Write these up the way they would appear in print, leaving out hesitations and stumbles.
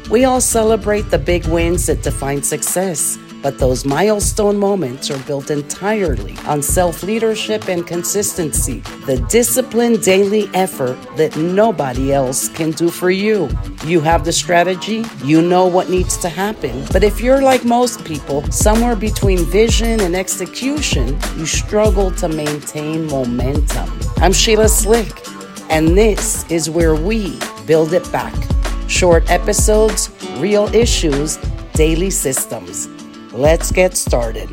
We all celebrate the big wins that define success, but those milestone moments are built entirely on self-leadership and consistency, the disciplined daily effort that nobody else can do for you. You have the strategy, you know what needs to happen, but if you're like most people, somewhere between vision and execution, you struggle to maintain momentum. I'm Sheila Slick, and this is where we build it back. Short episodes, real issues, daily systems. Let's get started.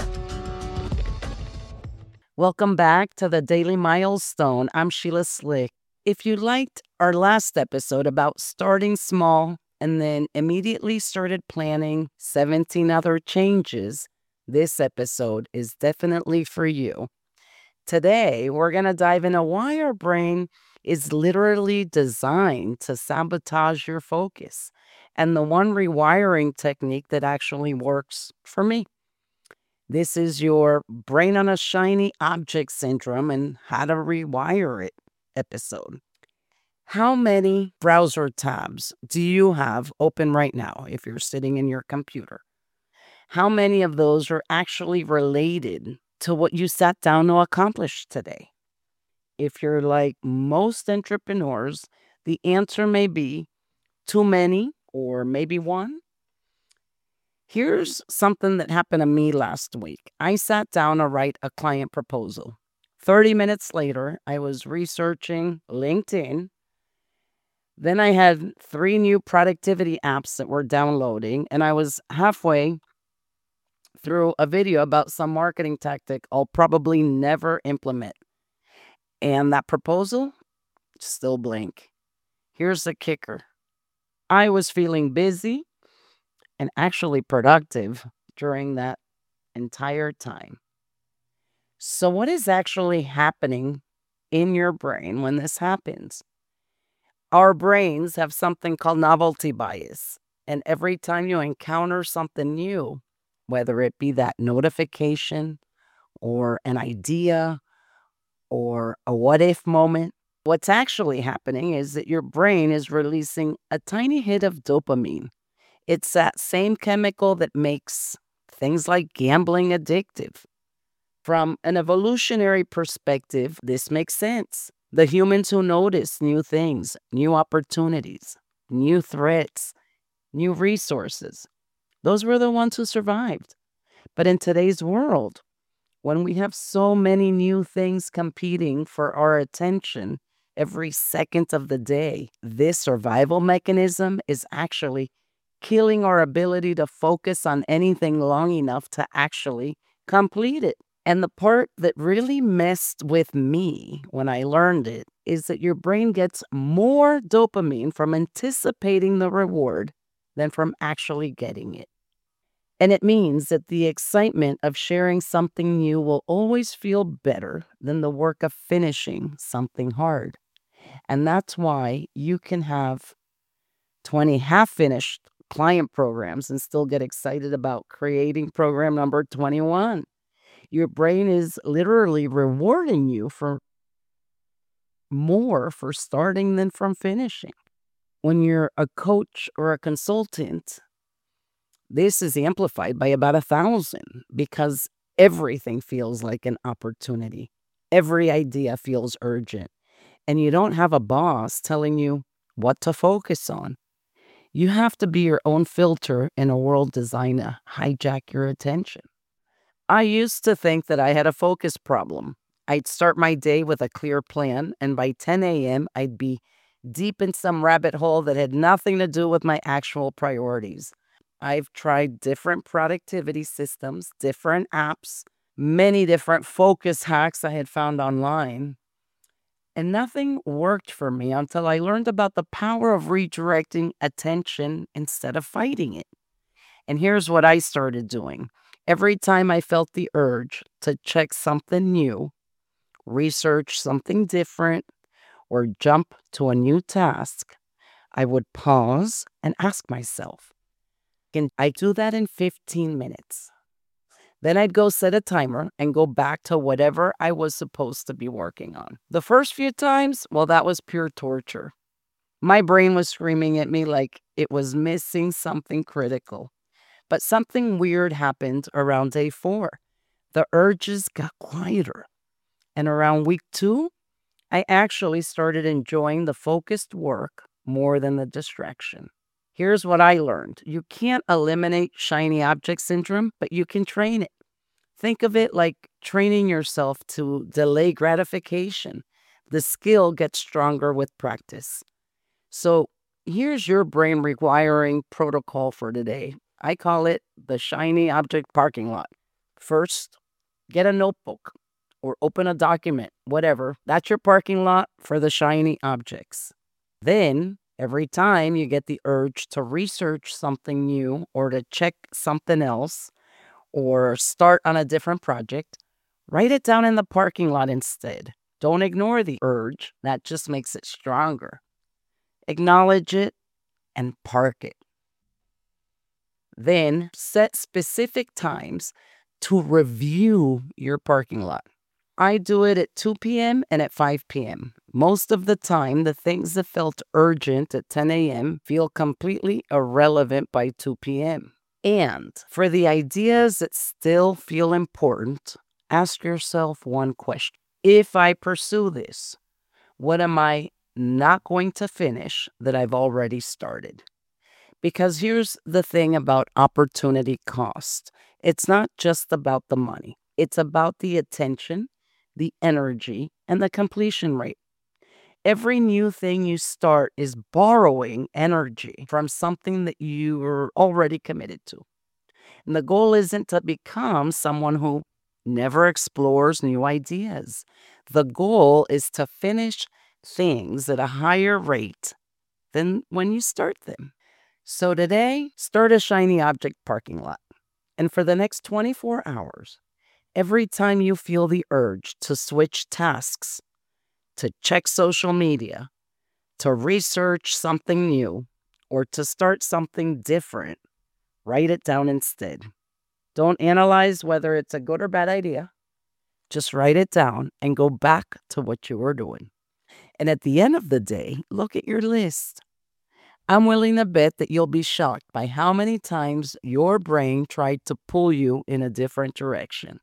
Welcome back to the Daily Milestone. I'm Sheila Slick. If you liked our last episode about starting small and then immediately started planning 17 other changes, this episode is definitely for you. Today, we're going to dive into why our brain is literally designed to sabotage your focus and the one rewiring technique that actually works for me. This is your brain on a shiny object syndrome and how to rewire it episode. How many browser tabs do you have open right now if you're sitting in your computer? How many of those are actually related to what you sat down to accomplish today? If you're like most entrepreneurs, the answer may be too many or maybe one. Here's something that happened to me last week. I sat down to write a client proposal. 30 minutes later, I was researching LinkedIn. Then I had 3 new productivity apps that were downloading, and I was halfway through a video about some marketing tactic I'll probably never implement. And that proposal, still blank. Here's the kicker. I was feeling busy and actually productive during that entire time. So what is actually happening in your brain when this happens? Our brains have something called novelty bias. And every time you encounter something new, whether it be that notification or an idea or a what if moment, what's actually happening is that your brain is releasing a tiny hit of dopamine. It's that same chemical that makes things like gambling addictive. From an evolutionary perspective, this makes sense. The humans who notice new things, new opportunities, new threats, new resources, those were the ones who survived. But in today's world, when we have so many new things competing for our attention every second of the day, this survival mechanism is actually killing our ability to focus on anything long enough to actually complete it. And the part that really messed with me when I learned it is that your brain gets more dopamine from anticipating the reward than from actually getting it. And it means that the excitement of sharing something new will always feel better than the work of finishing something hard. And that's why you can have 20 half-finished client programs and still get excited about creating program number 21. Your brain is literally rewarding you for more for starting than from finishing. When you're a coach or a consultant, this is amplified by about 1,000 because everything feels like an opportunity. Every idea feels urgent. And you don't have a boss telling you what to focus on. You have to be your own filter in a world designed to hijack your attention. I used to think that I had a focus problem. I'd start my day with a clear plan, and by 10 a.m., I'd be deep in some rabbit hole that had nothing to do with my actual priorities. I've tried different productivity systems, different apps, many different focus hacks I had found online, and nothing worked for me until I learned about the power of redirecting attention instead of fighting it. And here's what I started doing. Every time I felt the urge to check something new, research something different, or jump to a new task, I would pause and ask myself, can I do that in 15 minutes? Then I'd go set a timer and go back to whatever I was supposed to be working on. The first few times, well, that was pure torture. My brain was screaming at me like it was missing something critical. But something weird happened around day 4. The urges got quieter. And around week 2, I actually started enjoying the focused work more than the distraction. Here's what I learned: you can't eliminate shiny object syndrome, but you can train it. Think of it like training yourself to delay gratification. The skill gets stronger with practice. So here's your brain rewiring protocol for today. I call it the shiny object parking lot. First, get a notebook or open a document, whatever. That's your parking lot for the shiny objects. Then, every time you get the urge to research something new or to check something else or start on a different project, write it down in the parking lot instead. Don't ignore the urge, that just makes it stronger. Acknowledge it and park it. Then set specific times to review your parking lot. I do it at 2 p.m. and at 5 p.m. Most of the time, the things that felt urgent at 10 a.m. feel completely irrelevant by 2 p.m. And for the ideas that still feel important, ask yourself one question. If I pursue this, what am I not going to finish that I've already started? Because here's the thing about opportunity cost: it's not just about the money, it's about the attention, the energy, and the completion rate. Every new thing you start is borrowing energy from something that you're already committed to. And the goal isn't to become someone who never explores new ideas. The goal is to finish things at a higher rate than when you start them. So today, start a shiny object parking lot. And for the next 24 hours, every time you feel the urge to switch tasks, to check social media, to research something new, or to start something different, write it down instead. Don't analyze whether it's a good or bad idea. Just write it down and go back to what you were doing. And at the end of the day, look at your list. I'm willing to bet that you'll be shocked by how many times your brain tried to pull you in a different direction.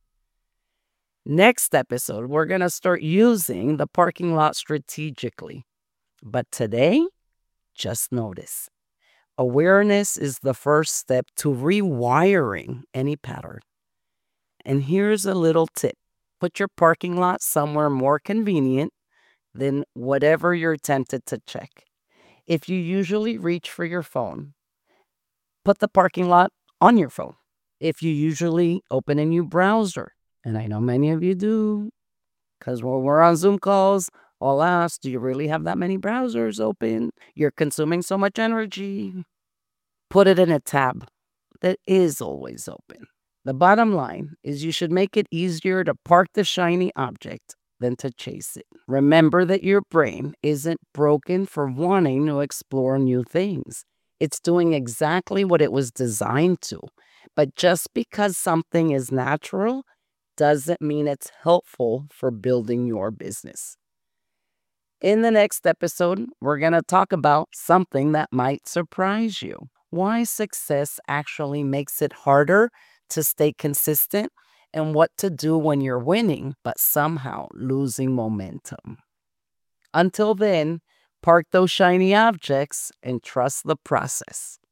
Next episode, we're going to start using the parking lot strategically. But today, just notice. Awareness is the first step to rewiring any pattern. And here's a little tip: put your parking lot somewhere more convenient than whatever you're tempted to check. If you usually reach for your phone, put the parking lot on your phone. If you usually open a new browser, and I know many of you do, because when we're on Zoom calls, I'll ask, do you really have that many browsers open? You're consuming so much energy. Put it in a tab that is always open. The bottom line is you should make it easier to park the shiny object than to chase it. Remember that your brain isn't broken for wanting to explore new things. It's doing exactly what it was designed to. But just because something is natural doesn't mean it's helpful for building your business. In the next episode, we're going to talk about something that might surprise you: why success actually makes it harder to stay consistent, and what to do when you're winning but somehow losing momentum. Until then, park those shiny objects and trust the process.